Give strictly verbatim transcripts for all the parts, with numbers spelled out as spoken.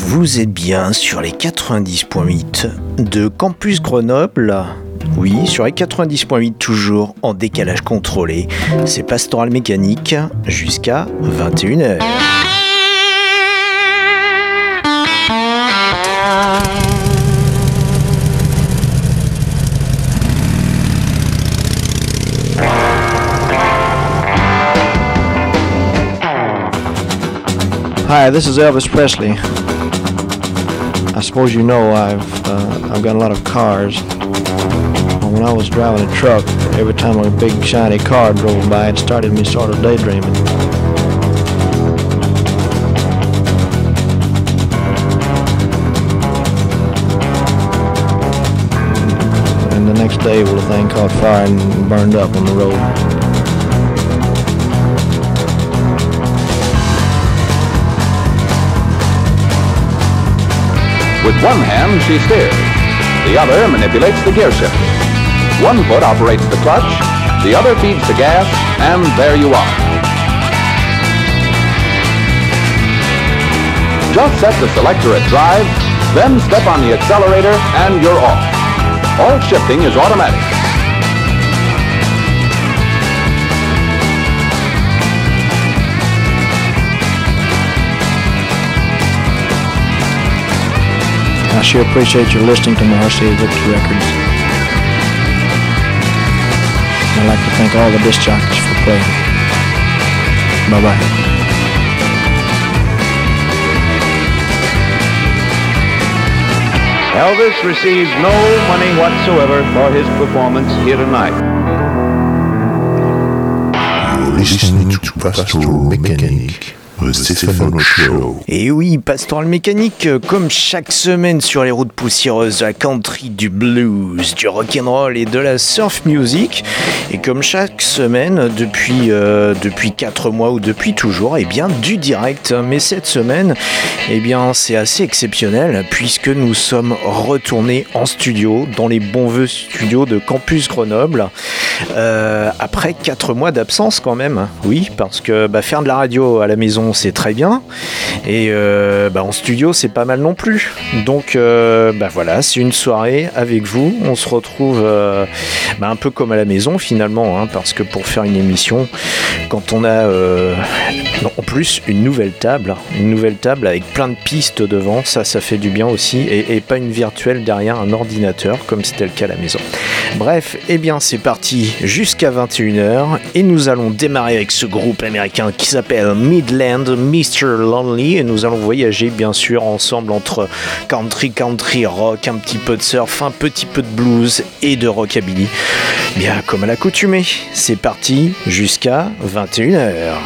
vous êtes bien sur les quatre-vingt-dix point huit de Campus Grenoble. Oui, sur les quatre-vingt-dix point huit, toujours en décalage contrôlé. C'est Pastoral Mécanique jusqu'à vingt et une heures. Hi, this is Elvis Presley. I suppose you know I've uh, I've got a lot of cars. When I was driving a truck, every time a big shiny car drove by, it started me sort of daydreaming. And the next day, well, the thing caught fire and burned up on the road. With one hand, she steers. The other manipulates the gear shifter. One foot operates the clutch, the other feeds the gas, and there you are. Just set the selector at drive, then step on the accelerator, and you're off. All shifting is automatic. I sure appreciate your listening to my R C A Victor records. I'd like to thank all the disc jockeys for playing. Bye-bye. Elvis receives no money whatsoever for his performance here tonight. You're listening to Pastoral Mécanique. Et oui, Pastoral Mécanique, comme chaque semaine sur les routes poussiéreuses de la country, du blues, du rock'n'roll et de la surf music. Et comme chaque semaine, depuis, euh, depuis quatre mois ou depuis toujours, eh bien, du direct. Mais cette semaine, eh bien, c'est assez exceptionnel puisque nous sommes retournés en studio, dans les bons voeux studios de Campus Grenoble, euh, après quatre mois d'absence quand même. Oui, parce que bah, faire de la radio à la maison, c'est très bien et euh, bah, en studio c'est pas mal non plus, donc euh, bah, voilà, c'est une soirée avec vous, on se retrouve euh, bah, un peu comme à la maison finalement, hein, parce que pour faire une émission quand on a euh, non, en plus une nouvelle table une nouvelle table avec plein de pistes devant, ça ça fait du bien aussi, et, et pas une virtuelle derrière un ordinateur comme c'était le cas à la maison. Bref, et eh bien c'est parti jusqu'à vingt et une heures et nous allons démarrer avec ce groupe américain qui s'appelle Midland mister Lonely, et nous allons voyager bien sûr ensemble entre country, country rock, un petit peu de surf, un petit peu de blues et de rockabilly. Bien comme à l'accoutumée, c'est parti jusqu'à vingt et une heures.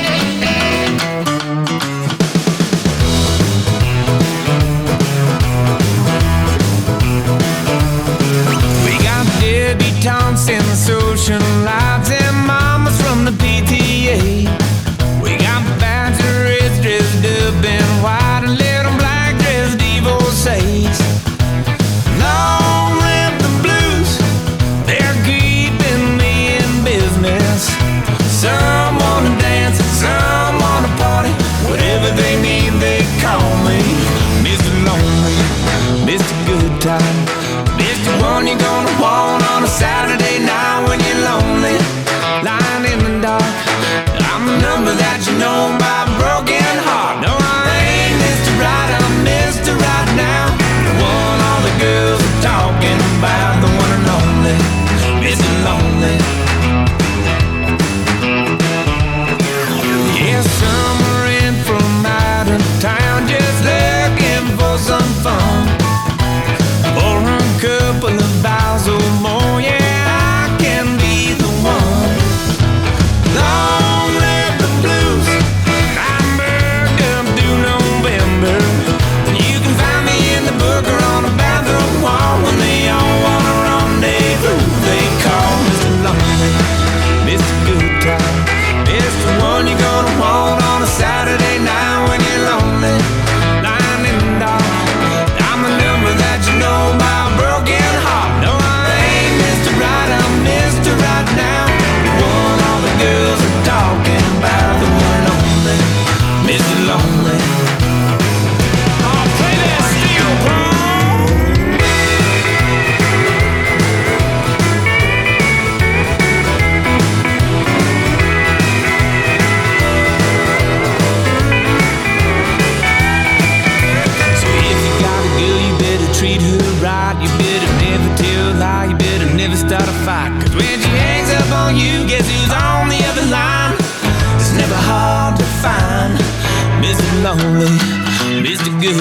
We got debutantes in the social lives and mamas from the P T A. We got bachelors dressed up in white and little black dressed divorcees. Long live the blues, they're keeping me in business. Some wanna dance and some wanna party, whatever they need they call me mister Lonely, mister Good Time, mister One you're gonna want on a Saturday night when you're lonely, lying in the dark. I'm the number that you know by broken heart. No, I ain't Mister Right, I'm Mister Right now. The one all the girls are talking about, the one and only Mister Lonely. Yeah, some are in from out of town just looking for some fun. For a couple of vows or more, yeah, I can be the one. Long live the blues,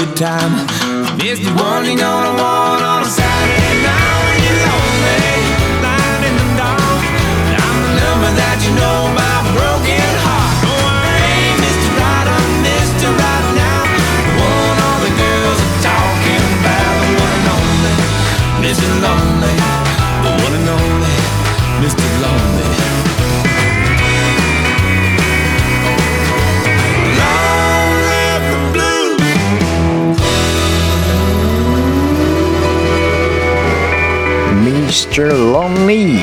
good time. It's the one you're gonna want on a Saturday night when you're lonely, lying in the dark. I'm the number that you know, my broken heart. Oh, I ain't Mister Right, I'm Mister Right now. The one all the girls are talking about, the one and only Mister Lonely, the one and only Mister Lonely. Mister Lonely,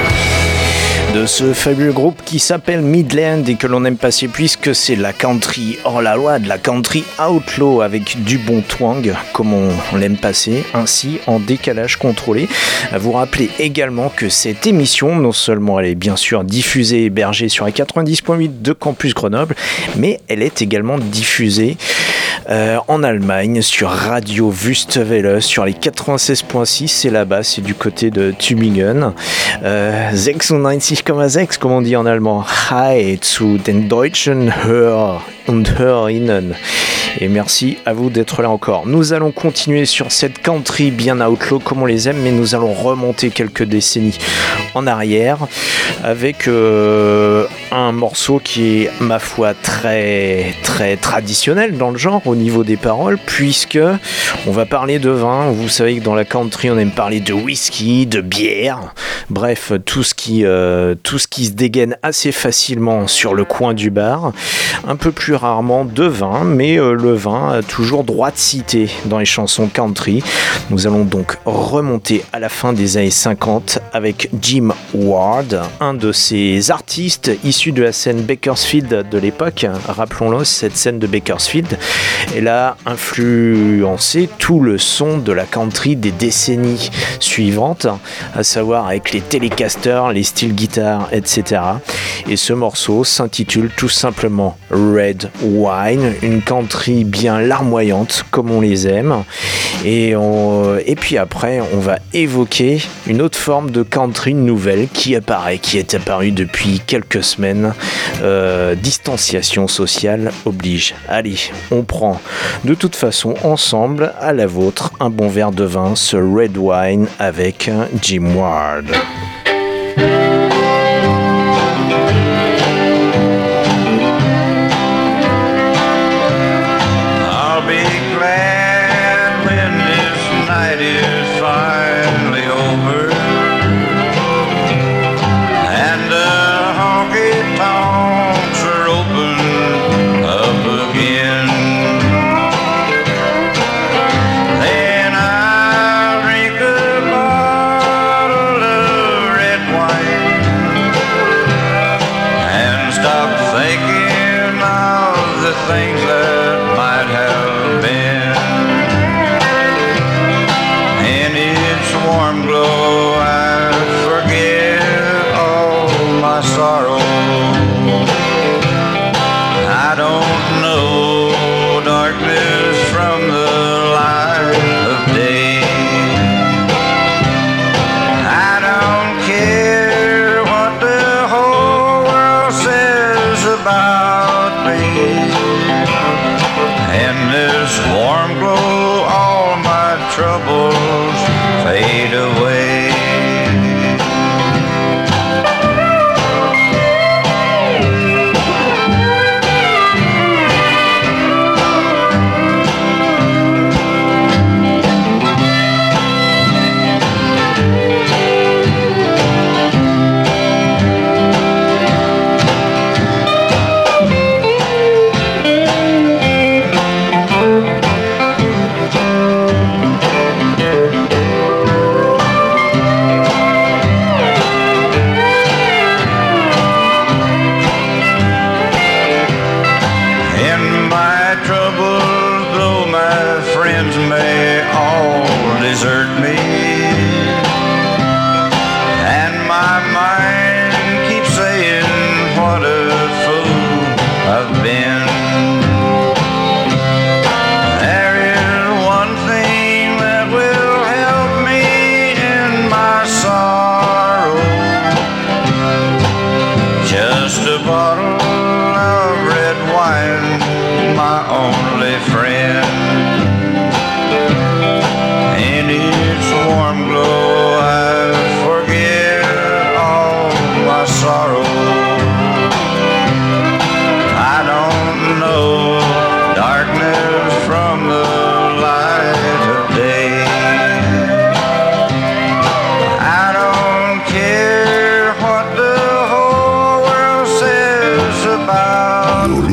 de ce fabuleux groupe qui s'appelle Midland et que l'on aime passer puisque c'est la country hors la loi, de la country outlaw avec du bon twang comme on, on l'aime passer, ainsi en décalage contrôlé. À vous rappeler également que cette émission, non seulement elle est bien sûr diffusée et hébergée sur la quatre-vingt-dix point huit de Campus Grenoble, mais elle est également diffusée Euh, en Allemagne sur Radio Wüstewelle sur les quatre-vingt-seize point six, c'est là-bas, c'est du côté de Tübingen. Euh, sechsundneunzig Komma sechs, comme on dit en allemand. Hi zu den deutschen Hörer und Hörerinnen. Et merci à vous d'être là encore. Nous allons continuer sur cette country bien outlaw comme on les aime, mais nous allons remonter quelques décennies en arrière avec euh, un morceau qui est, ma foi, très très traditionnel dans le genre au niveau des paroles, puisque on va parler de vin. Vous savez que dans la country on aime parler de whisky, de bière, bref, tout ce qui euh, tout ce qui se dégaine assez facilement sur le coin du bar. Un peu plus rarement de vin, mais euh, le vin a toujours droit de citer dans les chansons country. Nous allons donc remonter à la fin des années cinquante avec Jim Ward, un de ces artistes issus de la scène Bakersfield de l'époque. Rappelons-le, cette scène de Bakersfield, elle a influencé tout le son de la country des décennies suivantes, à savoir avec les Telecasters, les steel guitars, et cetera. Et ce morceau s'intitule tout simplement Red Wine, une country bien larmoyante comme on les aime. Et, on, et puis après, on va évoquer une autre forme de country nouvelle qui apparaît, qui est apparue depuis quelques semaines. Euh, distanciation sociale oblige. Allez, on prend de toute façon ensemble, à la vôtre, un bon verre de vin, ce Red Wine avec Jim Ward.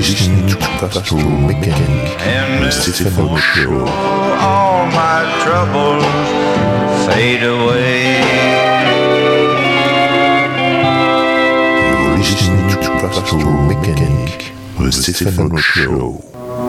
listening to Pastoral Mechanic, the Stephen Show. All my troubles fade away. You're listening to Pastoral Mechanic, the Stephen Show.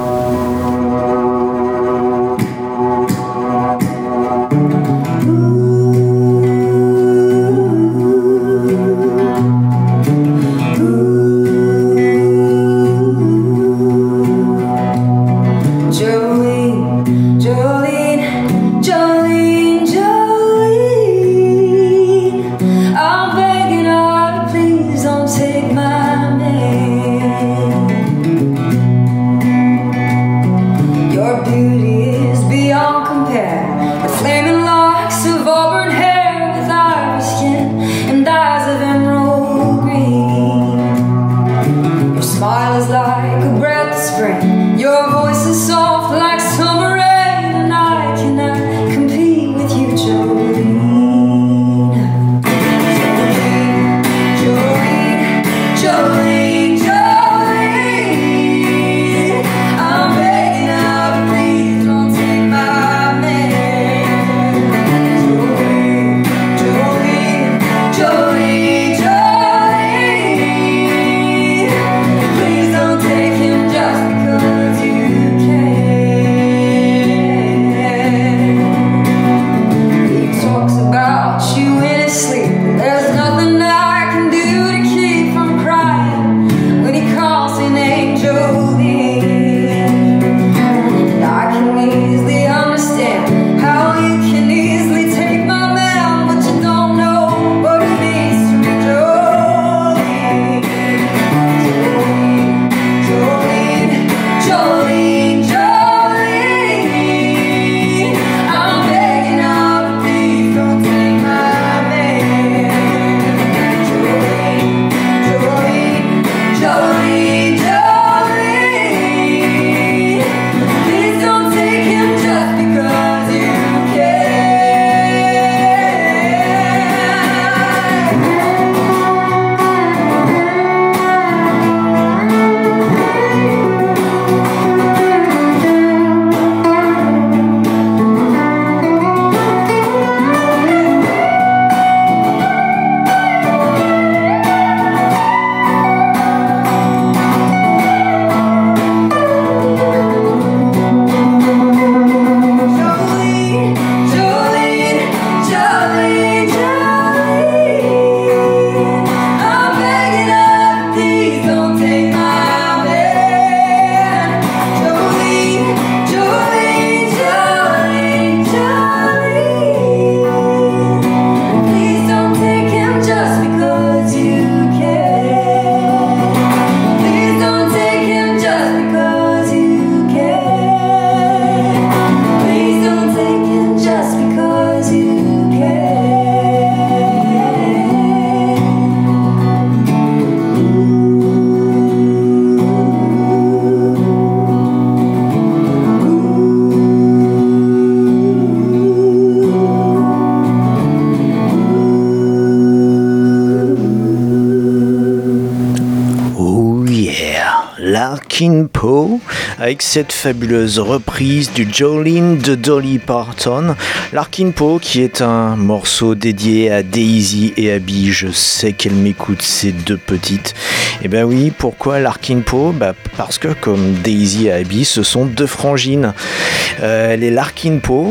Larkin Poe avec cette fabuleuse reprise du Jolene de Dolly Parton. Larkin Poe qui est un morceau dédié à Daisy et Abby. Je sais qu'elles m'écoutent, ces deux petites. Et ben oui, pourquoi Larkin Poe ? Bah parce que comme Daisy et Abby, ce sont deux frangines. Euh, les Larkin Poe,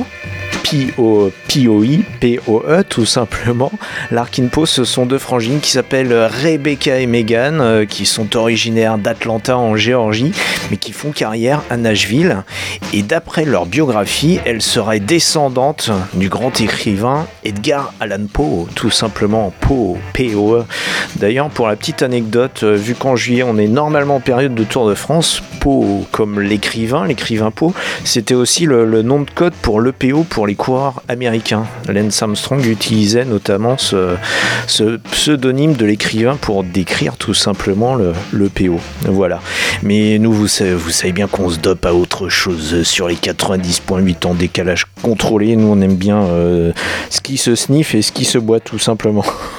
P O I, P O E tout simplement. Larkin Poe, ce sont deux frangines qui s'appellent Rebecca et Megan, euh, qui sont originaires d'Atlanta en Géorgie, mais qui font carrière à Nashville. Et d'après leur biographie, elles seraient descendantes du grand écrivain Edgar Allan Poe, tout simplement Poe, P O E. D'ailleurs, pour la petite anecdote, euh, vu qu'en juillet on est normalement en période de Tour de France, Poe, comme l'écrivain, l'écrivain Poe, c'était aussi le, le nom de code pour l'E P O pour les coureurs américains. Lance Armstrong utilisait notamment ce, ce pseudonyme de l'écrivain pour décrire tout simplement le, le P O. Voilà. Mais nous, vous savez, vous savez bien qu'on se dope à autre chose sur les quatre-vingt-dix virgule huit en décalage contrôlé. Nous, on aime bien euh, ce qui se sniffe et ce qui se boit tout simplement.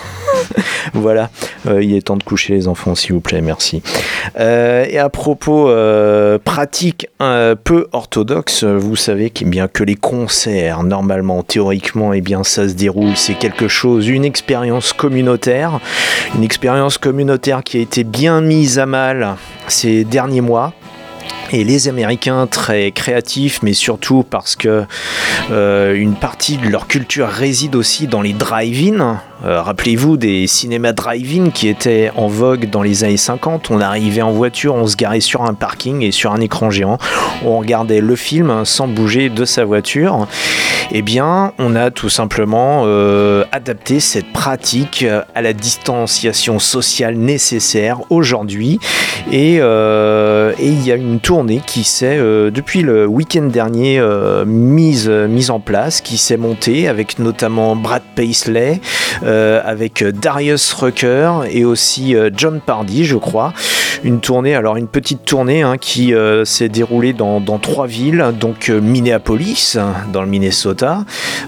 Voilà, euh, il est temps de coucher les enfants, s'il vous plaît, merci. Euh, et à propos euh, pratique euh, peu orthodoxe, vous savez qu'il bien que les concerts, normalement, théoriquement, eh bien, ça se déroule, c'est quelque chose, une expérience communautaire, une expérience communautaire qui a été bien mise à mal ces derniers mois. Et les Américains, très créatifs, mais surtout parce que euh, une partie de leur culture réside aussi dans les drive-in. Euh, rappelez-vous des cinémas drive-in qui étaient en vogue dans les années cinquante. On arrivait en voiture, on se garait sur un parking et sur un écran géant, on regardait le film sans bouger de sa voiture. Eh bien, on a tout simplement euh, adapté cette pratique à la distanciation sociale nécessaire aujourd'hui. Et euh, et il y a une tournée qui s'est, euh, depuis le week-end dernier, euh, mise, mise en place, qui s'est montée avec notamment Brad Paisley, euh, avec Darius Rucker et aussi euh, John Pardy, je crois. Une tournée, alors une petite tournée hein, qui euh, s'est déroulée dans, dans trois villes, donc euh, Minneapolis, dans le Minnesota,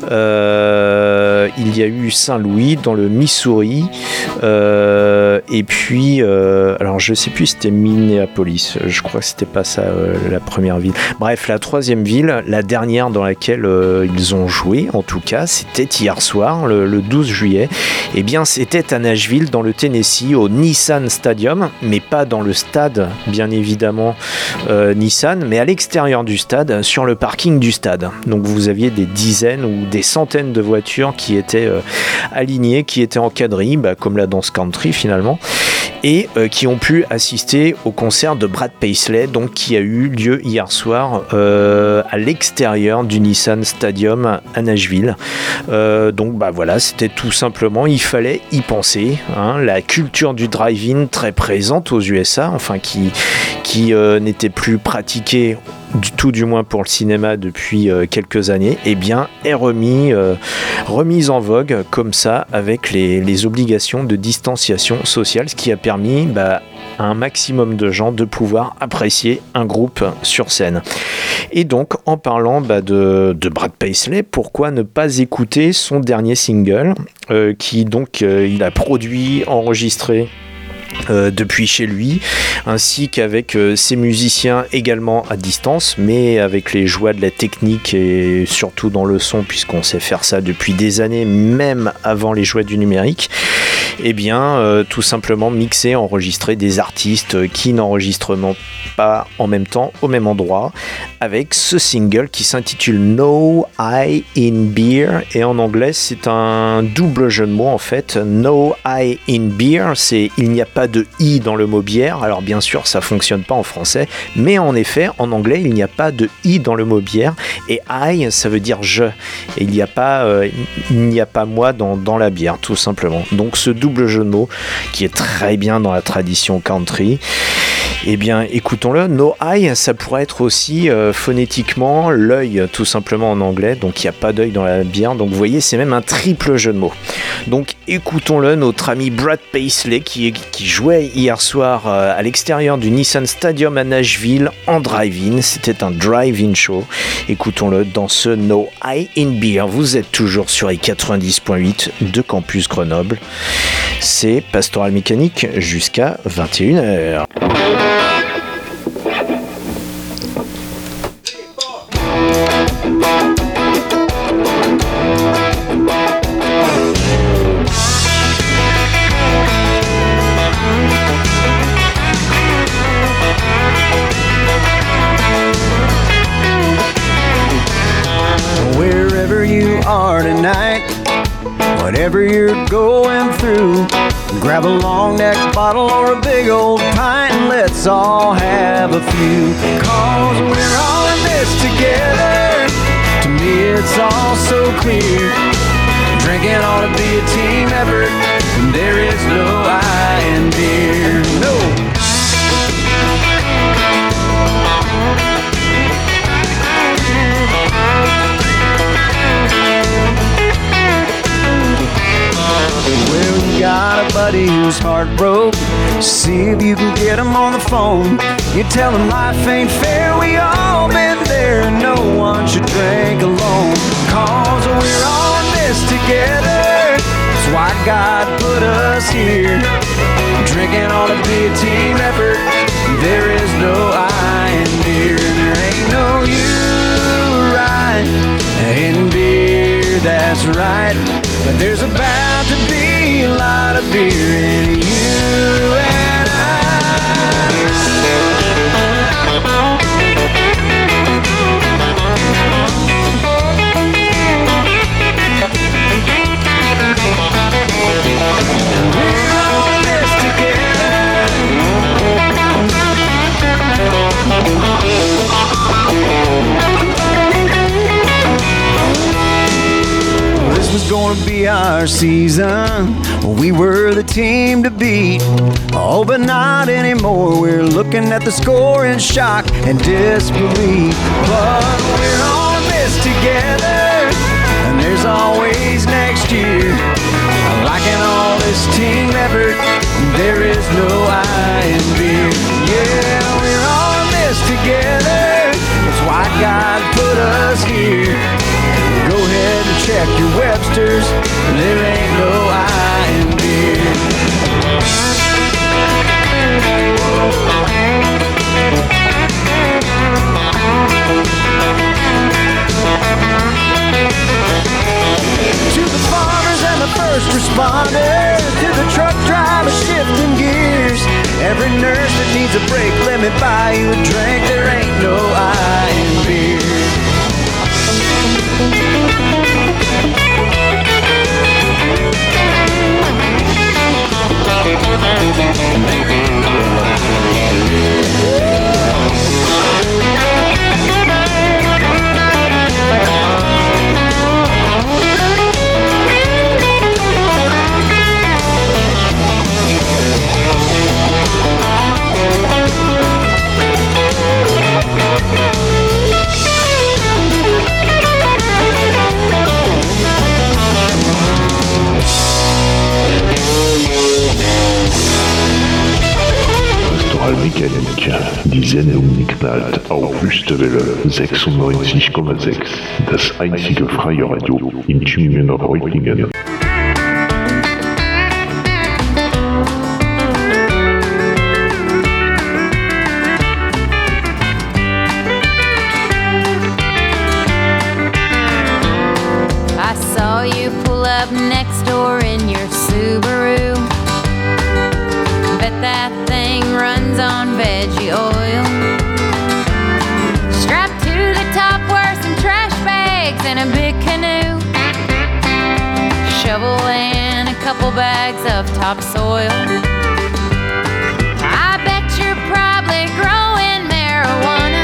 euh, il y a eu Saint-Louis dans le Missouri, euh, et puis, euh, alors je sais plus si c'était Minneapolis, je crois que c'était pas ça euh, la première ville. Bref, la troisième ville, la dernière dans laquelle euh, ils ont joué, en tout cas, c'était hier soir, le, le douze juillet. Eh bien, c'était à Nashville, dans le Tennessee, au Nissan Stadium, mais pas dans le stade, bien évidemment, euh, Nissan, mais à l'extérieur du stade, sur le parking du stade. Donc, vous aviez des dizaines ou des centaines de voitures qui étaient euh, alignées, qui étaient encadrées, bah, comme la danse country finalement, et euh, qui ont pu assister au concert de Brad Paisley, donc qui a eu lieu hier soir euh, à l'extérieur du Nissan Stadium à Nashville. Euh, donc bah voilà, c'était tout simplement, il fallait y penser. Hein, la culture du drive-in très présente aux U S A, enfin qui qui euh, n'était plus pratiquée du tout, du moins pour le cinéma depuis euh, quelques années, eh bien est remis, euh, remise en vogue comme ça avec les, les obligations de distanciation sociale, ce qui a permis bah, à un maximum de gens de pouvoir apprécier un groupe sur scène. Et donc en parlant bah, de, de Brad Paisley, pourquoi ne pas écouter son dernier single euh, qui donc euh, il a produit, enregistré Euh, depuis chez lui, ainsi qu'avec euh, ses musiciens également à distance, mais avec les joies de la technique et surtout dans le son, puisqu'on sait faire ça depuis des années, même avant les joies du numérique. Eh bien, euh, tout simplement mixer, enregistrer des artistes qui n'enregistrent pas en même temps au même endroit, avec ce single qui s'intitule No I in Beer, et en anglais c'est un double jeu de mots en fait. No I in Beer, c'est il n'y a pas de i dans le mot bière. Alors bien sûr ça fonctionne pas en français, mais en effet en anglais il n'y a pas de i dans le mot bière, et I ça veut dire je, et il n'y a pas euh, il n'y a pas moi dans, dans la bière tout simplement. Donc ce double jeu de mots qui est très bien dans la tradition country. Eh bien, écoutons-le. No eye, ça pourrait être aussi euh, phonétiquement l'œil, tout simplement en anglais. Donc, il n'y a pas d'œil dans la bière. Donc, vous voyez, c'est même un triple jeu de mots. Donc, écoutons-le. Notre ami Brad Paisley qui, qui jouait hier soir euh, à l'extérieur du Nissan Stadium à Nashville en drive-in. C'était un drive-in show. Écoutons-le dans ce No Eye in Beer. Vous êtes toujours sur les quatre-vingt-dix point huit de Campus Grenoble. C'est Pastoral Mécanique jusqu'à vingt et une heures. Wherever you are tonight, whatever you're going through, grab a long neck bottle or a big old pint and let's all have a few. Cause we're all in this together. To me it's all so clear. Drinking ought to be a team effort, and there is no I in beer. No. Well, you got a buddy who's heartbroken. See if you can get him on the phone. You tell him life ain't fair, we all been there. No one should drink alone. Cause we're all in this together. It's why God put us here. Drinking on a big team effort. There is no I in beer. There ain't no you right in beer, that's right. But there's about to be a lot of beer in you and I. We're all in this together. This was gonna be our season. We were the team to beat. Oh, but not anymore. We're looking at the score in shock and disbelief. But we're on this together, and there's always next year. Liking all this team effort, there is no I in beer. Yeah, we're on this together. That's why God put us here. Go ahead and check your Webster's. There ain't no I in beer. To the farmers and the first responders, to the truck drivers shifting gears, every nurse that needs a break, let me buy you a drink. There ain't no I in beer. Mechanik, die Sendung knallt auf Wüstewelle sechsundneunzig Komma sechs, das einzige freie Radio in Tübingen und Reutlingen. I saw you pull up next door in your Subaru. Bet that thing runs on veggie oil. Strapped to the top were some trash bags and a big canoe. Shovel and a couple bags of topsoil. I bet you're probably growing marijuana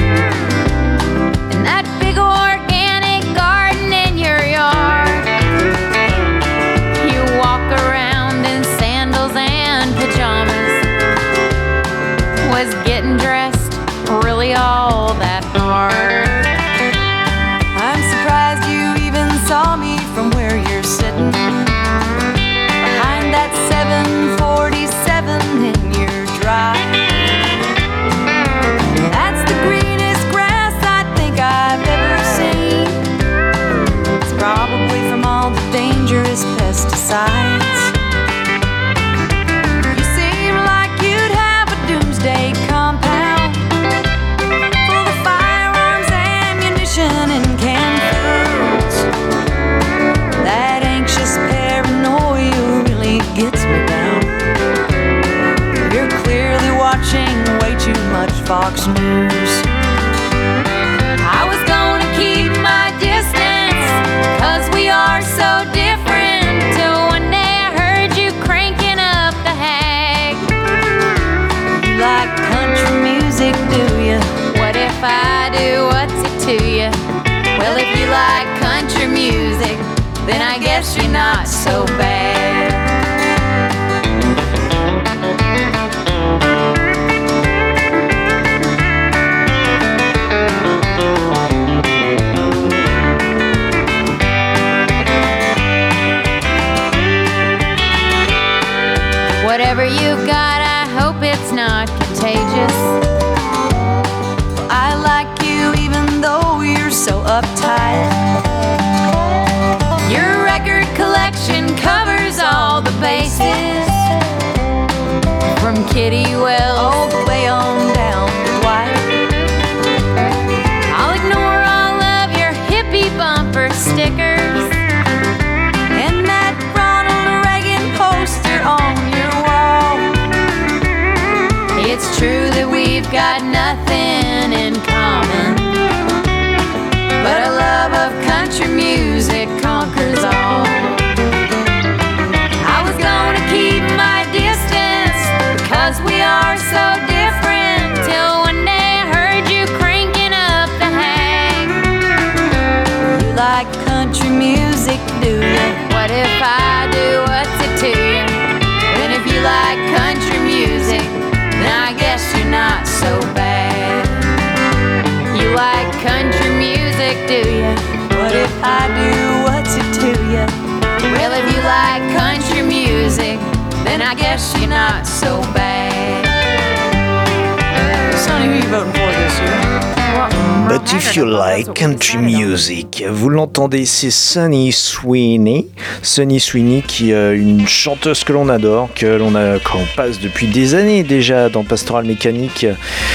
in that big organic garden in your yard. You walk around in sandals and pajamas. Was getting dressed really all that hard? I'm surprised you even saw me from where you're sitting, behind that seven forty-seven in your drive. That's the greenest grass I think I've ever seen. It's probably from all the dangerous pesticides. You seem like you'd have a doomsday compound full of firearms, ammunition, and canned foods. That anxious paranoia really gets me down. You're clearly watching way too much Fox News. I was gonna keep my distance, 'cause we are so different, till one day I heard you cranking up the hag. You like country music, do you? What if I do, what's it to you? Well, if you like country music, then I guess you're not so bad. Whatever you've got, I hope it's not contagious. I like you even though you're so uptight. Your record collection covers Kitty Wells all the way on down to Dwight. I'll ignore all of your hippie bumper stickers and that Ronald Reagan poster on your wall. It's true that we've got nothing in common, but a love of country music conquers all. I was gonna keep my distance because we are so different, till one day I heard you cranking up the hang. You like country music, do you? What if I do? What's it to you? And if you like country music, then I guess you're not so bad. You like country music, do you? What if I do? What's it to you? Well, if you like country music, then I guess you're not so bad. Sonny, who you voting for this year? But if you like country music, vous l'entendez, c'est Sunny Sweeney. Sunny Sweeney qui est une chanteuse que l'on adore, que l'on a, qu'on passe depuis des années déjà dans Pastoral Mécanique.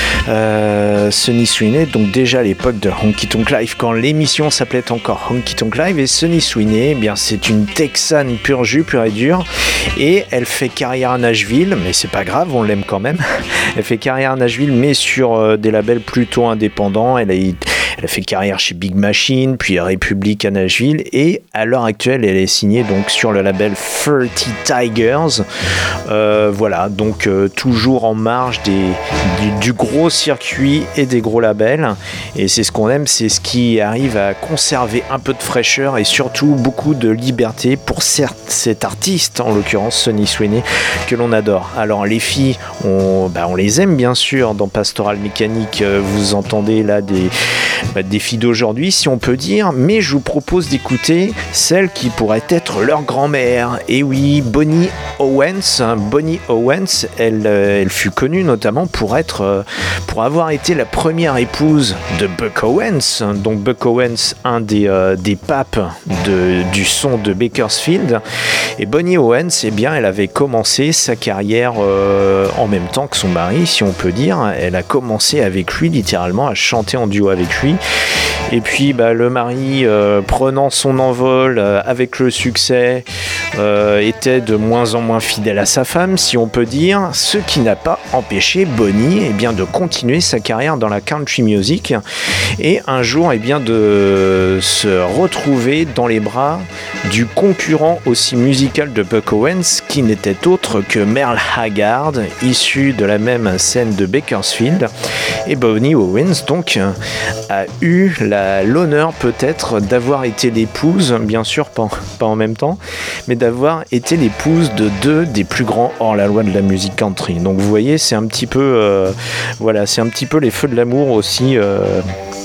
Euh, Sunny Sweeney, donc déjà à l'époque de Honky Tonk Live, quand l'émission s'appelait encore Honky Tonk Live, et Sunny Sweeney, eh bien c'est une Texane pure jus, pure et dure, et elle fait carrière à Nashville, mais c'est pas grave, on l'aime quand même. Elle fait carrière à Nashville, mais sur euh, des labels plutôt indépendants. Elle a, elle a fait carrière chez Big Machine, puis à Republic à Nashville, et à l'heure actuelle, elle est signée donc sur le label thirty Tigers. Euh, voilà, donc euh, toujours en marge des, du, du gros circuit et des gros labels, et c'est ce qu'on aime, c'est ce qui arrive à conserver un peu de fraîcheur et surtout beaucoup de liberté pour certes, cet artiste, en l'occurrence Sunny Sweeney, que l'on adore. Alors les filles, on, bah, on les aime bien sûr dans Pastoral Mécanique, vous entendez là des, bah, des filles d'aujourd'hui si on peut dire, mais je vous propose d'écouter celle qui pourrait être leur grand-mère. Et oui, Bonnie Owens. Bonnie Owens, elle, elle fut connue notamment pour être, pour avoir été la première épouse de Buck Owens. Donc Buck Owens, un des, euh, des papes de, du son de Bakersfield. Et Bonnie Owens, eh bien, elle avait commencé sa carrière euh, en même temps que son mari, si on peut dire. Elle a commencé avec lui, littéralement, à chanter en duo avec lui. Et puis, bah, le mari, euh, prenant son envol euh, avec le succès, euh, était de moins en moins fidèle à sa femme, si on peut dire, ce qui n'a pas empêché Bonnie, eh bien, de continuer sa carrière dans la country music et un jour, eh bien, de se retrouver dans les bras du concurrent aussi musical de Buck Owens, qui n'était autre que Merle Haggard, issu de la même scène de Bakersfield. Et Bonnie Owens, donc, a eu la, l'honneur peut-être d'avoir été l'épouse, bien sûr pas, pas en même temps, mais d'avoir été l'épouse de deux des plus grands hors-la-loi de la musique country. Donc vous voyez, c'est un petit peu, euh, voilà, c'est un petit peu les feux de l'amour aussi. Euh,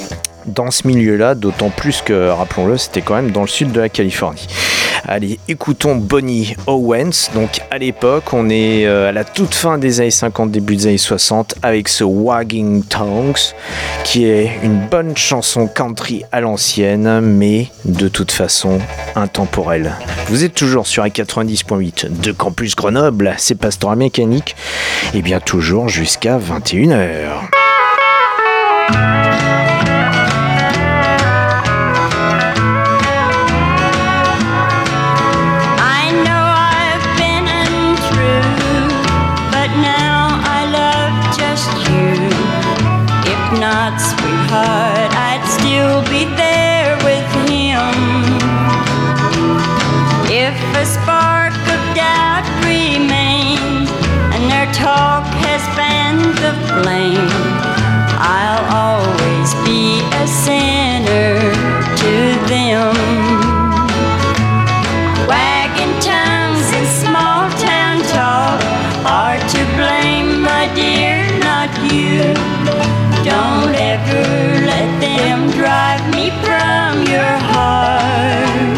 dans ce milieu-là, d'autant plus que, rappelons-le, c'était quand même dans le sud de la Californie. Allez, écoutons Bonnie Owens. Donc à l'époque, on est euh, à la toute fin des années cinquante, début des années soixante, avec ce Wagging Tongues, qui est une bonne chanson country à l'ancienne, mais de toute façon intemporelle. Vous êtes toujours sur A quatre-vingt-dix point huit de Campus Grenoble, c'est Pastoral Mécanique, et bien toujours jusqu'à vingt et une heures. Not, sweetheart, I'd still be there with him. If a spark of doubt remains and their talk has fanned the flame, I'll always be a sinner to them. Wagging tongues and small town talk are to blame, my dear, not you. Don't ever let them drive me from your heart.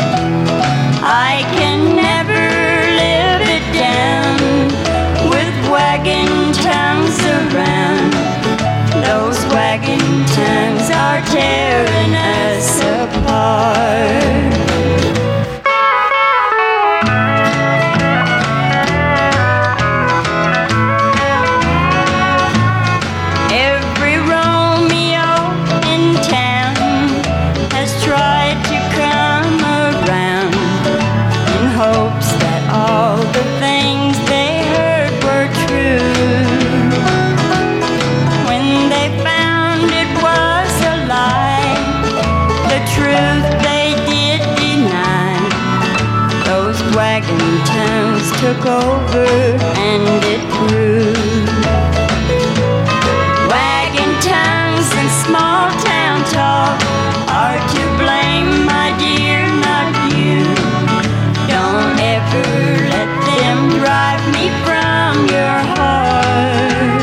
I can never live it down with wagging tongues around. Those wagging tongues are tearing us apart. took over and it grew. Wagging tongues and small town talk are to blame, my dear, not you. Don't ever let them drive me from your heart.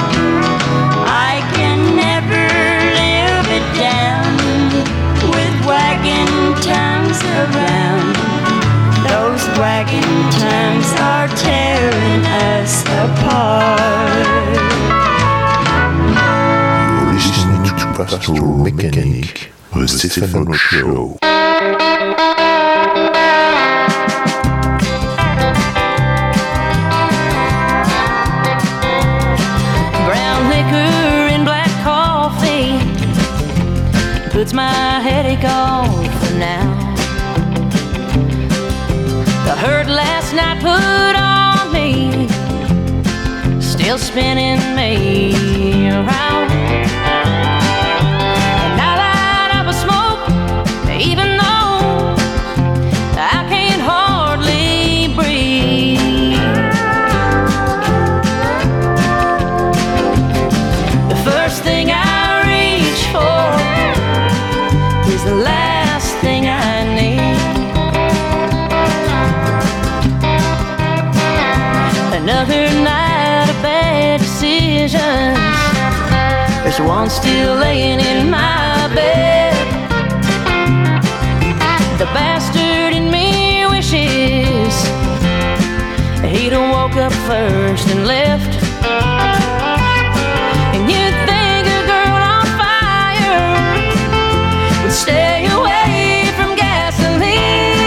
I can never live it down with wagging tongues around. Those wagging tongues are tearing us apart. You're listening to Pastoral Mechanic, the Stefano Show. Brown liquor and black coffee puts my headache off for now. The hurt last night put on me, still spinning me around. And I light up a smoke, even though I can't hardly breathe. The first thing I reach for is the last thing I need. Another night of bad decisions. There's one still laying in my bed. The bastard in me wishes he'd have woke up first and left. And you'd think a girl on fire would stay away from gasoline.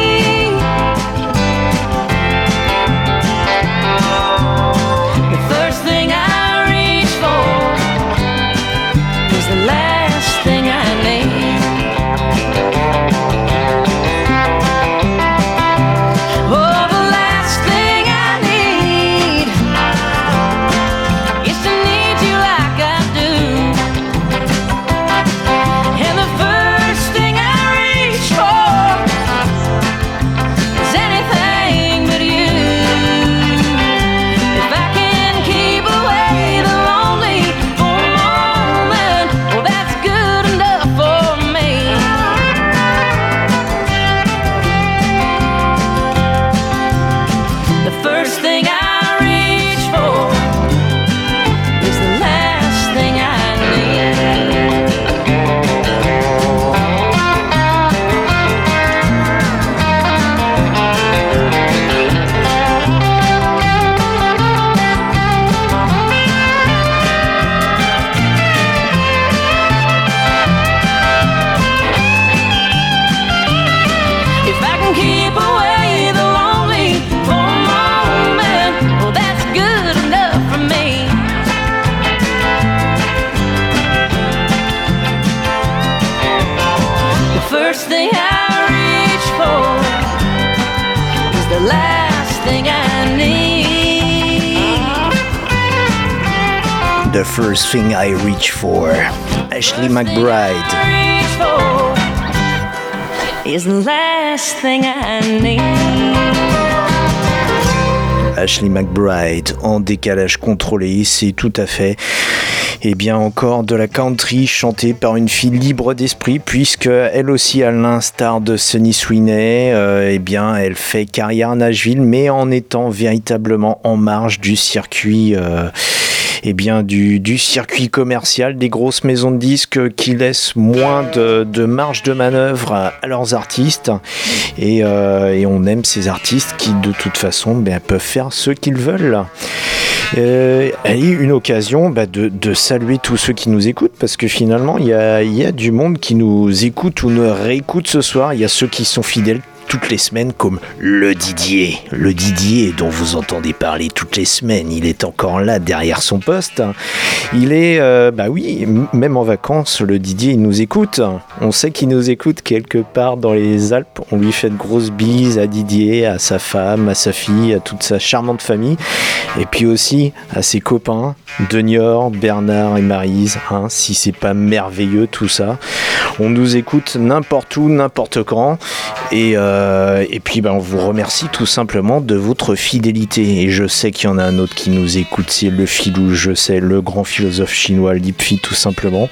The last thing I need. Oh, the last thing I need is to need you like I do. And the first thing I reach for is anything but you. If I can keep away the lonely for a moment, well, that's good enough for me. The first thing I reach for is the last thing I need. If I can keep away the lonely for a moment, well, that's good enough for me. The first thing I reach for is the last thing I need. The first thing I reach for. Ashley McBryde. Reach for is the last thing I need. Ashley McBryde en décalage contrôlé, c'est tout à fait et bien encore de la country chantée par une fille libre d'esprit, puisque elle aussi, à l'instar de Sunny Sweeney, euh, eh bien elle fait carrière à Nashville, mais en étant véritablement en marge du circuit euh, eh bien du, du circuit commercial, des grosses maisons de disques qui laissent moins de, de marge de manœuvre à, à leurs artistes, et, euh, et on aime ces artistes qui de toute façon ben, peuvent faire ce qu'ils veulent. Euh, et une occasion bah, de, de saluer tous ceux qui nous écoutent, parce que finalement il y a, y a du monde qui nous écoute ou nous réécoute ce soir. Il y a ceux qui sont fidèles toutes les semaines, comme le Didier. Le Didier dont vous entendez parler toutes les semaines, il est encore là derrière son poste. Il est, euh, bah oui, même en vacances, le Didier il nous écoute. On sait qu'il nous écoute quelque part dans les Alpes. On lui fait de grosses bises à Didier, à sa femme, à sa fille, à toute sa charmante famille. Et puis aussi à ses copains, Denior, Bernard et Maryse. Hein, si c'est pas merveilleux tout ça. On nous écoute n'importe où, n'importe quand. Et euh, Euh, et puis ben, on vous remercie tout simplement de votre fidélité. Et je sais qu'il y en a un autre qui nous écoute, c'est le Filou, je sais, le grand philosophe chinois, Lipfi, tout simplement.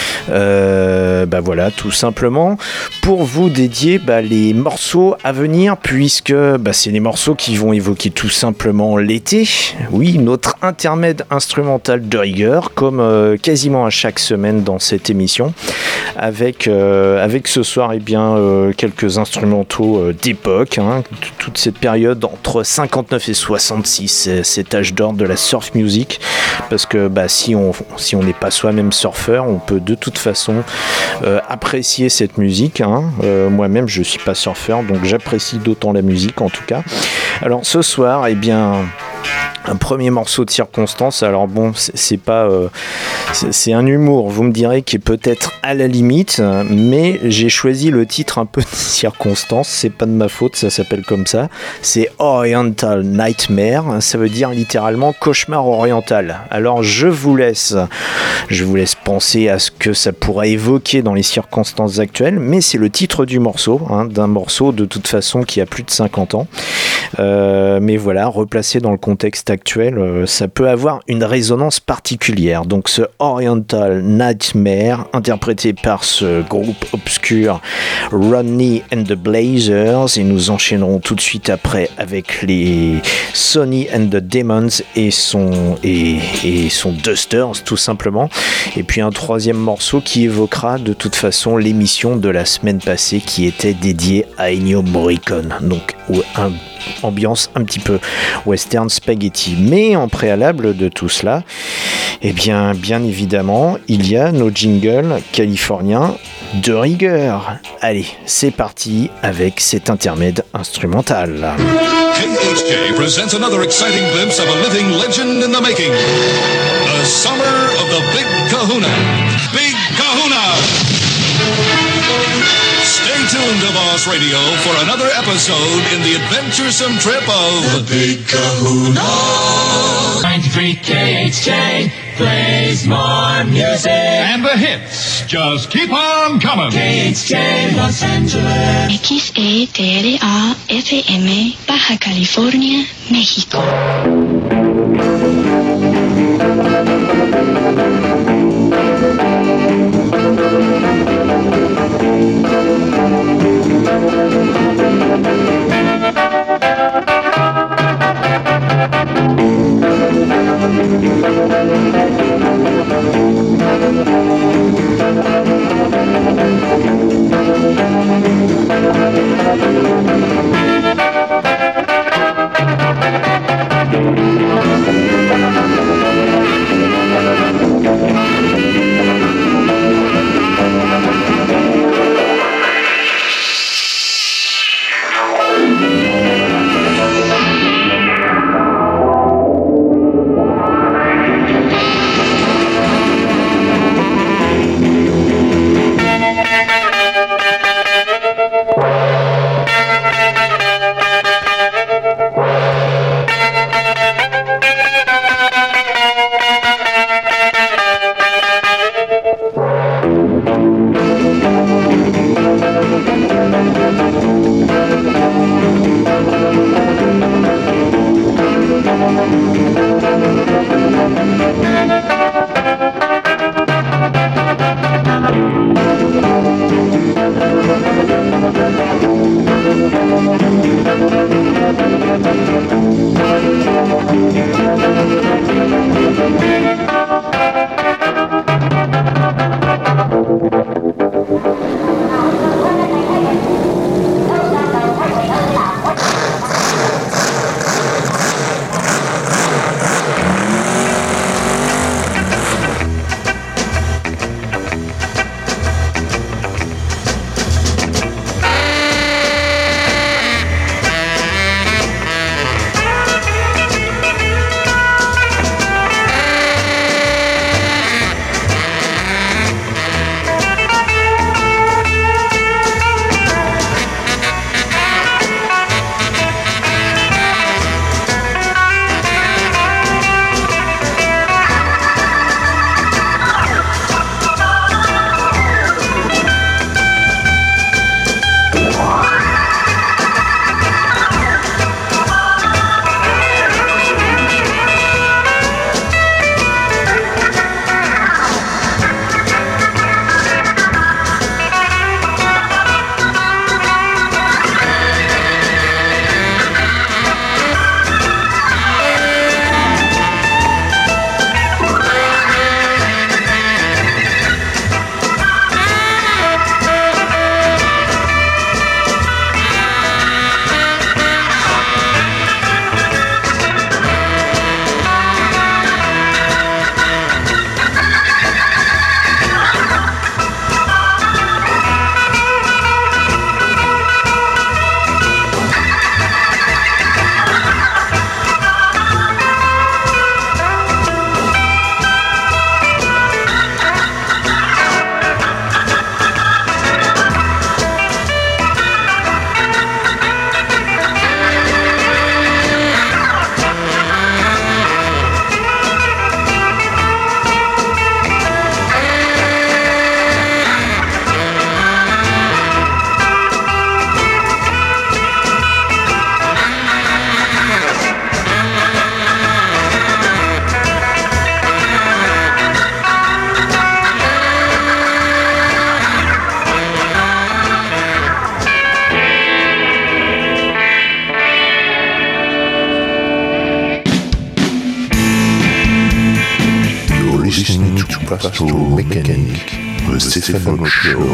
Euh, ben voilà, tout simplement pour vous dédier ben, les morceaux à venir, puisque ben, c'est les morceaux qui vont évoquer tout simplement l'été. Oui, notre intermède instrumental de rigueur, comme euh, quasiment à chaque semaine dans cette émission, avec, euh, avec ce soir eh bien, euh, quelques instrumentaux euh, d'époque, hein, t- toute cette période entre cinquante-neuf et soixante-six, cet âge d'or de la surf music, parce que bah, si on si on n'est pas soi-même surfeur, on peut de toute façon euh, apprécier cette musique, hein. Euh, moi-même je suis pas surfeur, donc j'apprécie d'autant la musique en tout cas. Alors ce soir, eh bien, un premier morceau de circonstance. Alors bon, c'est, c'est pas, euh, c'est, c'est un humour, vous me direz, qui est peut-être à la limite, mais j'ai choisi le titre un peu de circonstance. C'est pas de ma faute, ça s'appelle comme ça. C'est Oriental Nightmare. Ça veut dire littéralement cauchemar oriental. Alors je vous laisse, je vous laisse penser à ce que ça pourrait évoquer dans les circonstances actuelles, mais c'est le titre du morceau, hein, d'un morceau de toute façon qui a plus de cinquante ans. Euh, mais voilà, replacé dans le contexte actuel, euh, ça peut avoir une résonance particulière. Donc ce Oriental Nightmare, interprété par ce groupe obscur Rodney and the Blazers, et nous enchaînerons tout de suite après avec les Sonny and the Demons et son, et, et son Dusters tout simplement. Et puis un troisième morceau qui évoquera de toute façon l'émission de la semaine passée qui était dédiée à Ennio Morricone. Donc un ambiance un petit peu western spaghetti. Mais en préalable de tout cela, eh bien, bien évidemment, il y a nos jingles californiens de rigueur. Allez, c'est parti avec cet intermède instrumental. K H K presents another exciting glimpse of a living legend in the making. The summer of the Big Kahuna. Big Kahuna! Stay tuned to Boss Radio for another episode in the adventuresome trip of the Big Kahuna. ninety-three K H K plays more music. And the hits just keep on coming. K H K Los Angeles. X E T R A F M Baja California, México. listening to Pastoral Mechanic, the Stephen Roach Show.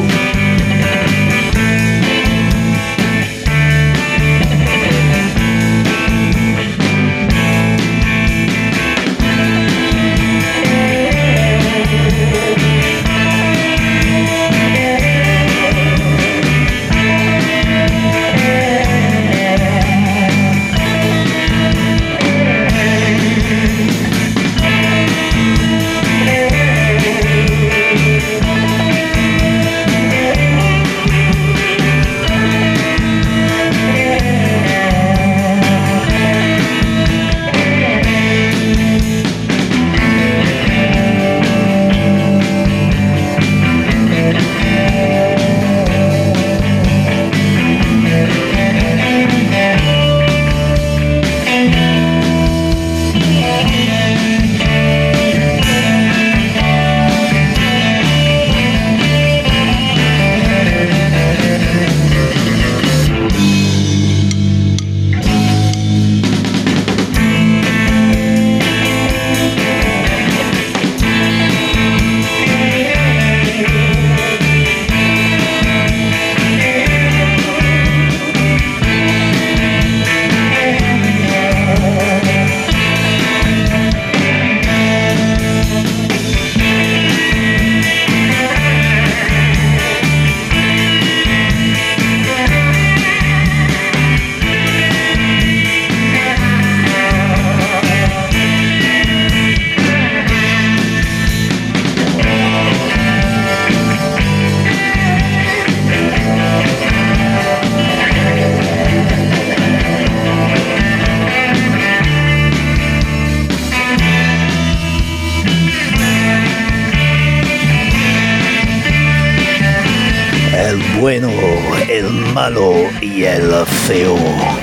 bueno, el malo y el feo.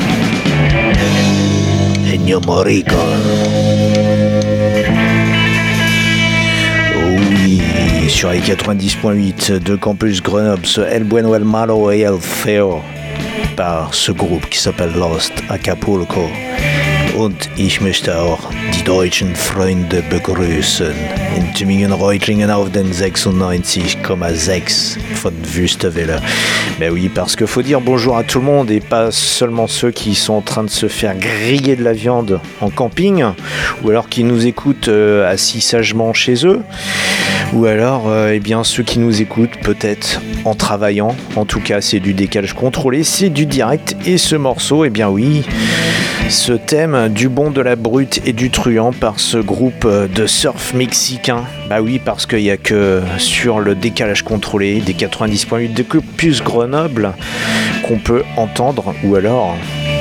Ennio Morricone. Oui, sur les quatre-vingt-dix point huit de Campus Grenoble, ce El Bueno, El Malo et El Feo par ce groupe qui s'appelle Lost Acapulco. Und ich möchte auch die deutschen Freunde begrüßen in Tübingen-Reutlingen auf den sechsundneunzig Komma sechs von Wüstewelle. Ben oui, parce qu'il faut dire bonjour à tout le monde et pas seulement ceux qui sont en train de se faire griller de la viande en camping, ou alors qui nous écoutent euh, assis sagement chez eux, ou alors euh, eh bien ceux qui nous écoutent peut-être en travaillant. En tout cas, c'est du décalage contrôlé, c'est du direct. Et ce morceau, eh bien oui, ce thème du bon, de la brute et du truand par ce groupe de surf mexicain. Bah oui, parce qu'il n'y a que sur le décalage contrôlé des quatre-vingt-dix point huit de Campus Grenoble qu'on peut entendre, ou alors...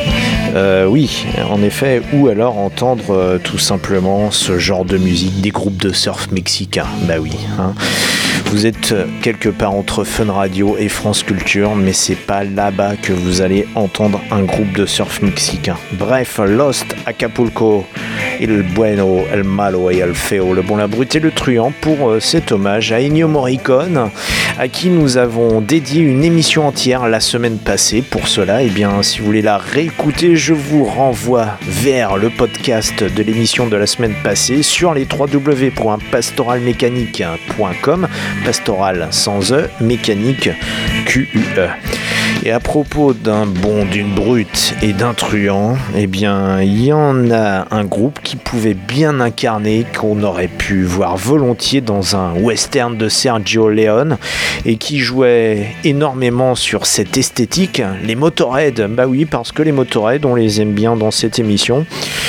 Euh, oui, en effet, ou alors entendre euh, tout simplement ce genre de musique des groupes de surf mexicains. Bah oui, hein. Vous êtes quelque part entre Fun Radio et France Culture, mais c'est pas là-bas que vous allez entendre un groupe de surf mexicain. Bref, Lost Acapulco, El Bueno, El Malo et El Feo, le bon, la brute et le truand, pour euh, cet hommage à Ennio Morricone, à qui nous avons dédié une émission entière la semaine passée. Pour cela, eh bien, si vous voulez la réécouter, je vous renvoie vers le podcast de l'émission de la semaine passée sur les w w w point pastoral mécanique point com, pastoral sans E, mécanique Q U E. Et à propos d'un bon, d'une brute et d'un truand, eh bien, il y en a un groupe qui pouvait bien incarner, qu'on aurait pu voir volontiers dans un western de Sergio Leone, et qui jouait énormément sur cette esthétique, les Motorhead. Bah oui, parce que les Motorhead, on les aime bien dans cette émission.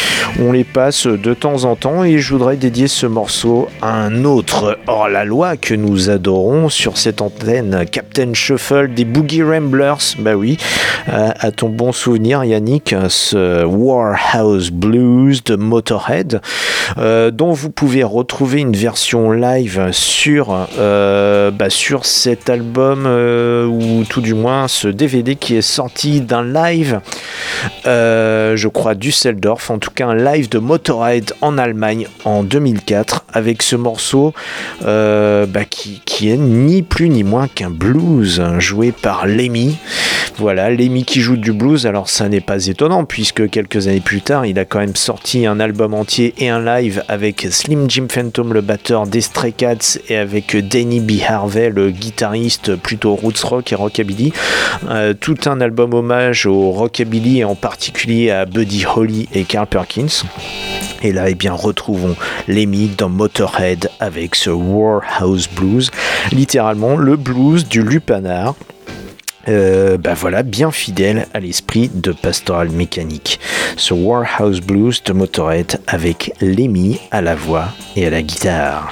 On les passe de temps en temps, et je voudrais dédier ce morceau à un autre hors-la-loi que nous adorons sur cette antenne, Captain Shuffle des Boogie Ramblers. Bah oui, euh, à ton bon souvenir Yannick, ce Warhouse Blues de Motorhead, euh, dont vous pouvez retrouver une version live sur, euh, bah sur cet album, euh, ou tout du moins ce D V D qui est sorti d'un live, euh, je crois Düsseldorf, en tout cas un live de Motorhead en Allemagne en deux mille quatre, avec ce morceau euh, bah qui, qui est ni plus ni moins qu'un blues joué par Lemmy. Voilà, Lemmy qui joue du blues, alors ça n'est pas étonnant puisque quelques années plus tard, il a quand même sorti un album entier et un live avec Slim Jim Phantom, le batteur des Stray Cats, et avec Danny B. Harvey, le guitariste plutôt roots rock et rockabilly. Euh, tout un album hommage au rockabilly et en particulier à Buddy Holly et Carl Perkins. Et là, eh bien, retrouvons Lemmy dans Motorhead avec ce Warhouse Blues, littéralement le blues du lupanar. Euh, bah voilà, bien fidèle à l'esprit de Pastoral Mécanique. Ce Warhouse Blues de Motorhead avec Lemmy à la voix et à la guitare.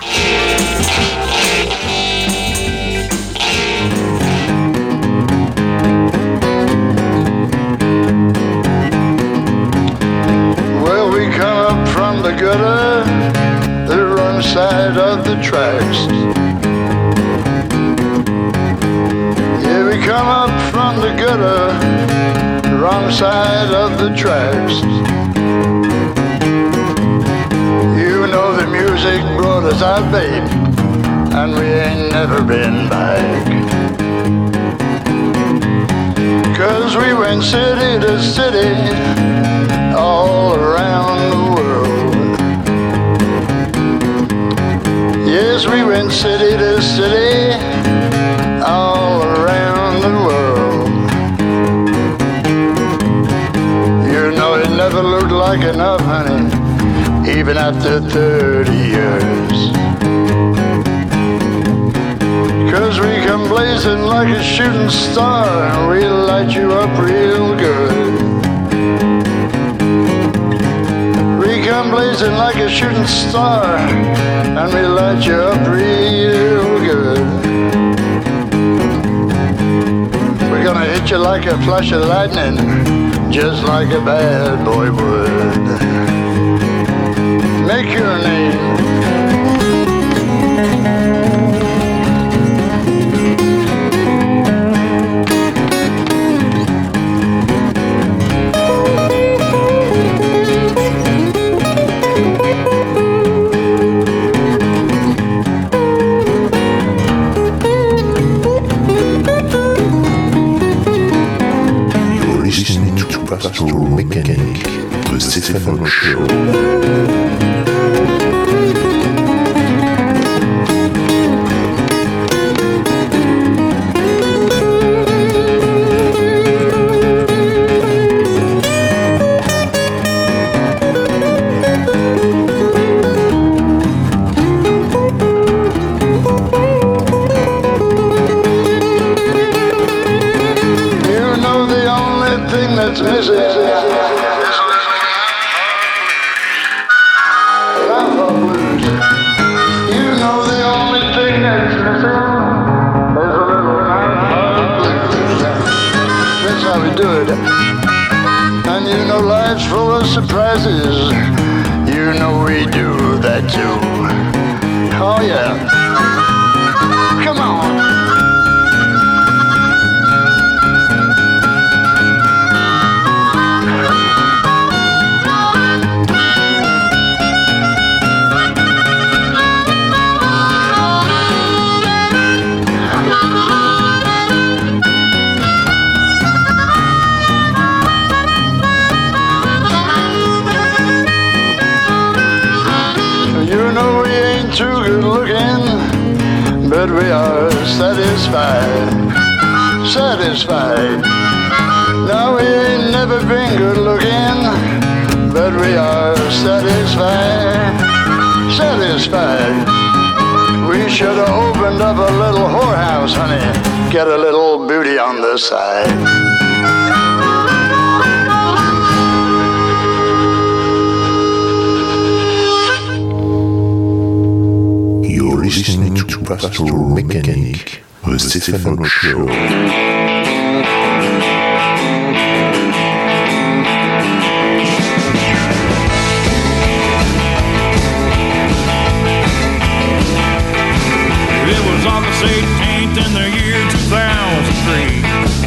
Well, we come up from the gutter, the wrong side of the tracks. We come up from the gutter, wrong side of the tracks. You know the music brought us out, babe, and we ain't never been back. Cause we went city to city, all around the world. Yes, we went city to city, all around the world. You know it never looked like enough, honey, even after thirty years. Cause we come blazing like a shooting star, and we light you up real good. We come blazing like a shooting star, and we light you up real good. We're gonna hit you like a flash of lightning, just like a bad boy would. Make your name. Pastoral Mécanique, the Stephen Show. That's missing. You know the only thing that's missing is a little blues. That's how we do it. And you know life's full of surprises. You know we do that too. Oh yeah. Come on. Too good looking, but we are satisfied, satisfied. Now we ain't never been good looking, but we are satisfied, satisfied. We should have opened up a little whorehouse, honey, get a little booty on the side. Listening to Pastoral Mécanique, the Stephen Show. It was August eighteenth in the year two thousand three.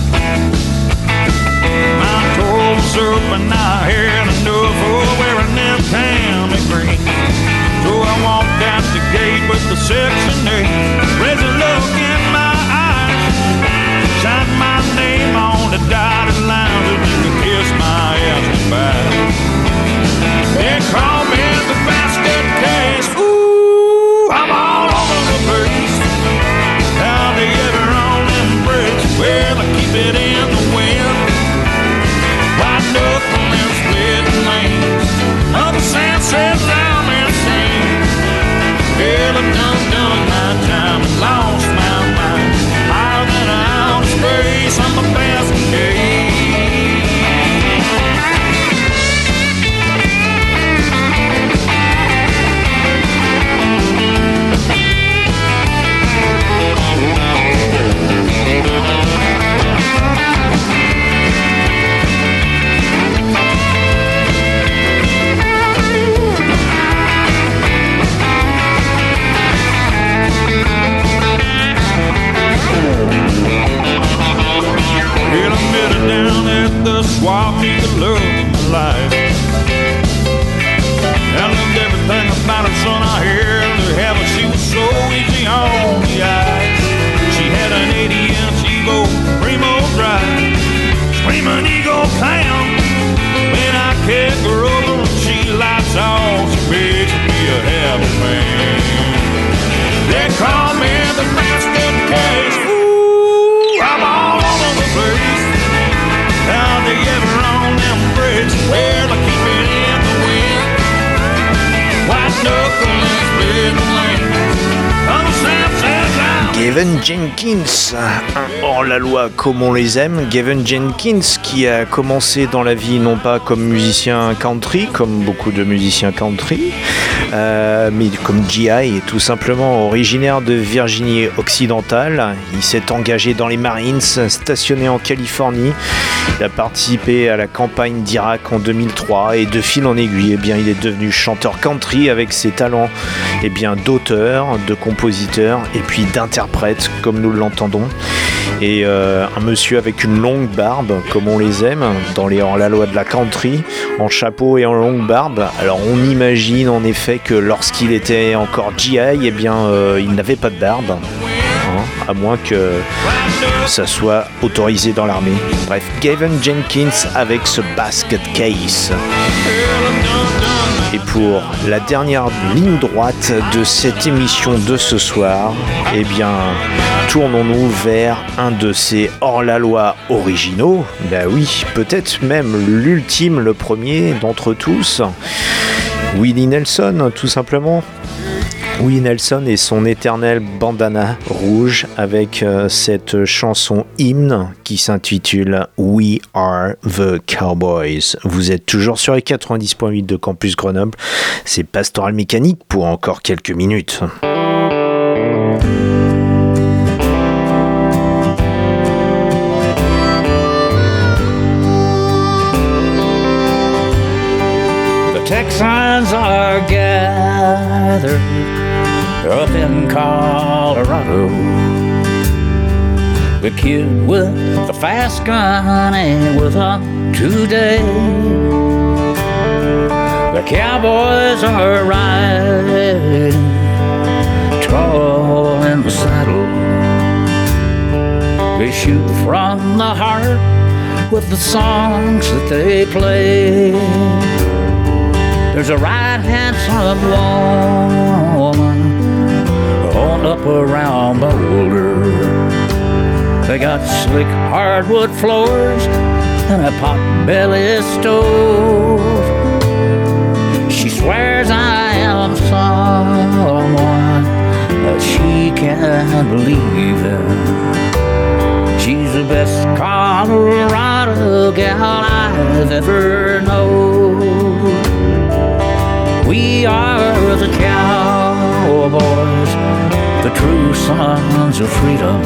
My toe was up and I had enough of wearing them tammy green. So I walked out the gate with the section eight, raised a look in my eyes, signed my name on on the dotted line so you can kiss my ass goodbye. They call me the basket case. Ooh, I'm all over the place. How they ever on them bricks? Well, I keep it in the wind. White knuckle and splitting lanes. Other sand says I'm insane. Well, I've done, done my time and lost my mind. Higher than outer space, I'm a basket case. Well, I met her down at the swap, meet the love of my life. I loved everything about her, son. I heard her have her. She was so easy on the eyes. She had an eighty inch Evo Primo drive, screaming Eagle clown. When I kick her over, she lights off. She makes me a happy man. They call me the basket case. Ooh, I'm all over the place. How they ever on them bricks? Well, I keep it in the wind. White knuckle and splitting lanes. Other Sam says I'm Gavin Jenkins, un hors-la-loi comme on les aime. Gavin Jenkins qui a commencé dans la vie non pas comme musicien country, comme beaucoup de musiciens country, euh, mais comme G I, tout simplement originaire de Virginie occidentale. Il s'est engagé dans les Marines, stationné en Californie. Il a participé à la campagne d'Irak en deux mille trois et de fil en aiguille, eh bien, il est devenu chanteur country avec ses talents eh bien, d'auteur, de compositeur et puis d'interprète comme nous l'entendons. Et euh, un monsieur avec une longue barbe comme on les aime dans les hors-la-loi de la country, en chapeau et en longue barbe. Alors on imagine en effet que lorsqu'il était encore G I, eh bien euh, il n'avait pas de barbe, hein, à moins que ça soit autorisé dans l'armée. Bref, Gavin Jenkins avec ce basket case. Et pour la dernière ligne droite de cette émission de ce soir, eh bien, tournons-nous vers un de ces hors-la-loi originaux. Ben oui, peut-être même l'ultime, le premier d'entre tous. Willie Nelson, tout simplement. Willie Nelson et son éternel bandana rouge avec euh, cette chanson hymne qui s'intitule We Are the Cowboys. Vous êtes toujours sur les quatre-vingt-dix point huit de Campus Grenoble. C'est Pastoral Mécanique pour encore quelques minutes. The Texans are gathered up in Colorado. The kid with the fast gun ain't with them today. The Cowboys are riding tall in the saddle. They shoot from the heart with the songs that they play. There's a right handsome woman on up around Boulder. They got slick hardwood floors and a pot-belly stove. She swears I am someone that she can't believe in. She's the best Colorado gal I've ever known. We are the cowboys, the true sons of freedom.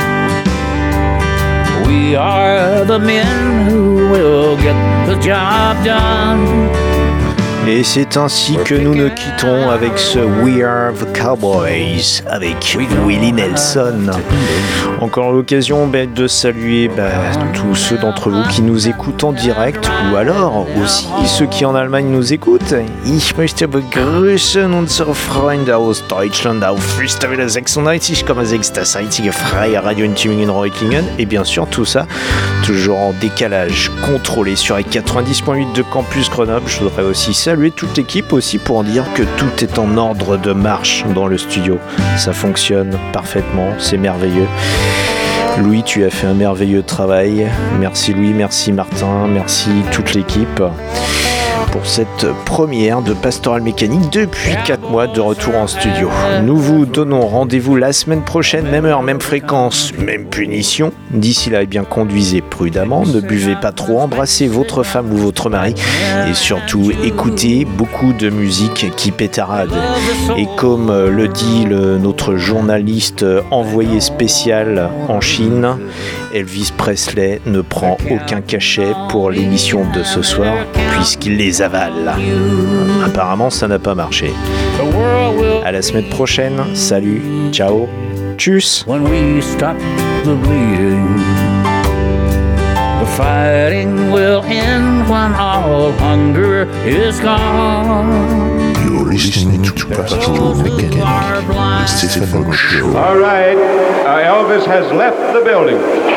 We are the men who will get the job done. Et c'est ainsi que nous nous quittons avec ce We Are the Cowboys avec Willie Nelson. Encore l'occasion ben, de saluer ben, tous ceux d'entre vous qui nous écoutent en direct ou alors aussi ceux qui en Allemagne nous écoutent. Ich möchte begrüßen unsere Freunde aus Deutschland auf Füsterwelle sechsundneunzig Komma sechs, das einzige freie Radio in Tübingen-Reutlingen. Et bien sûr tout ça toujours en décalage contrôlé sur les quatre-vingt-dix virgule huit de Campus Grenoble. Je voudrais aussi saluer toute l'équipe aussi pour dire que tout est en ordre de marche dans le studio. Ça fonctionne parfaitement, c'est merveilleux. Louis, tu as fait un merveilleux travail. Merci Louis, merci Martin, merci toute l'équipe pour cette première de Pastoral Mécanique depuis quatre mois de retour en studio. Nous vous donnons rendez-vous la semaine prochaine, même heure, même fréquence, même punition. D'ici là, eh bien, conduisez prudemment, ne buvez pas trop, embrassez votre femme ou votre mari et surtout écoutez beaucoup de musique qui pétarade. Et comme le dit le, notre journaliste envoyé spécial en Chine, Elvis Presley ne prend aucun cachet pour l'émission de ce soir puisqu'il les avale. Apparemment, ça n'a pas marché. À la semaine prochaine. Salut, ciao, tchuss. When we stop the bleeding, the fighting will end when all hunger is gone. You're listening to Pastoral Mechanic, the Stephen Buck Show. All right, uh, Elvis has left the building.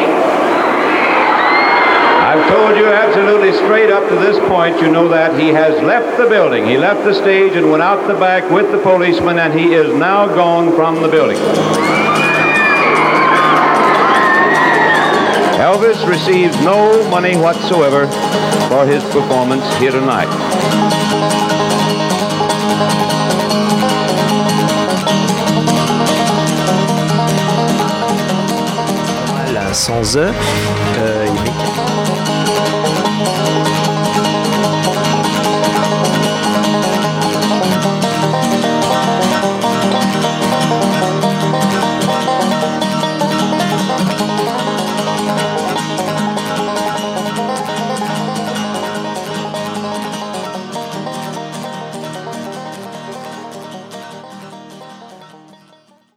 I've told you absolutely straight up to this point, you know that he has left the building. He left the stage and went out the back with the policeman, and he is now gone from the building. Elvis receives no money whatsoever for his performance here tonight. À cent heures.